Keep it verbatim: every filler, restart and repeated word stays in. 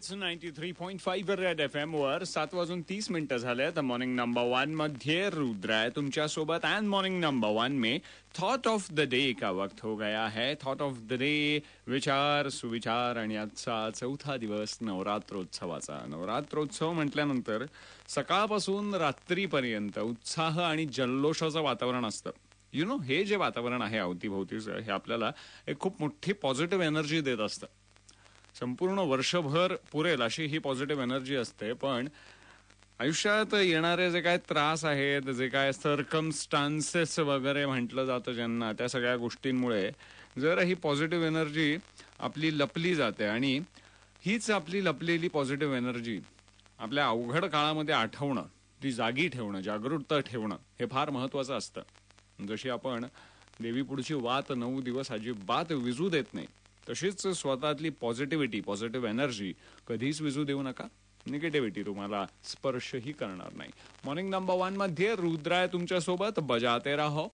It's ninety three point five red F M वर सात वाजून तीस मिनिटं झाले. तर मॉर्निंग नंबर वन मध्ये रुद्र है तुमच्या सोबत. एंड मॉर्निंग नंबर वन में थॉट ऑफ द डे का वक्त हो गया है. थॉट ऑफ द डे, विचार सुविचार. आणि आजचा चौथा दिवस नवरात्रोत्सवाचा. नवरात्रोत्सव म्हटल्यानंतर सकाळपासून रात्रीपर्यंत उत्साह आणि जल्लोषाचं वातावरण असतं. यु नो हे जे वातावरण आहे अवतीभोवतीचं, हे आपल्याला एक खूप मोठी पॉझिटिव्ह एनर्जी देत असतं. संपूर्ण वर्षभर पुरेल अशी ही पॉझिटिव्ह एनर्जी असते. पण आयुष्यात येणारे जे काय त्रास आहेत, जे काय सर्कमस्टान्सेस वगैरे म्हटलं जातं ज्यांना, त्या सगळ्या गोष्टींमुळे जर ही पॉझिटिव्ह एनर्जी आपली लपली जाते. आणि हीच आपली लपलेली पॉझिटिव्ह एनर्जी आपल्या अवघड काळामध्ये आठवणं, ती जागी ठेवणं, जागृत ठेवणं हे फार महत्वाचं असतं. जशी आपण देवी पुढची वात नऊ दिवस अजिबात विजू देत नाही, तशीच स्वतःतली पॉझिटिव्हिटी, पॉझिटिव्ह एनर्जी कधीच विजू देऊ नका. निगेटिव्हिटी तुम्हाला स्पर्शही करणार नाही. मॉर्निंग नंबर वन मध्ये रुद्र आहे तुमच्या सोबत. बजाते रहो.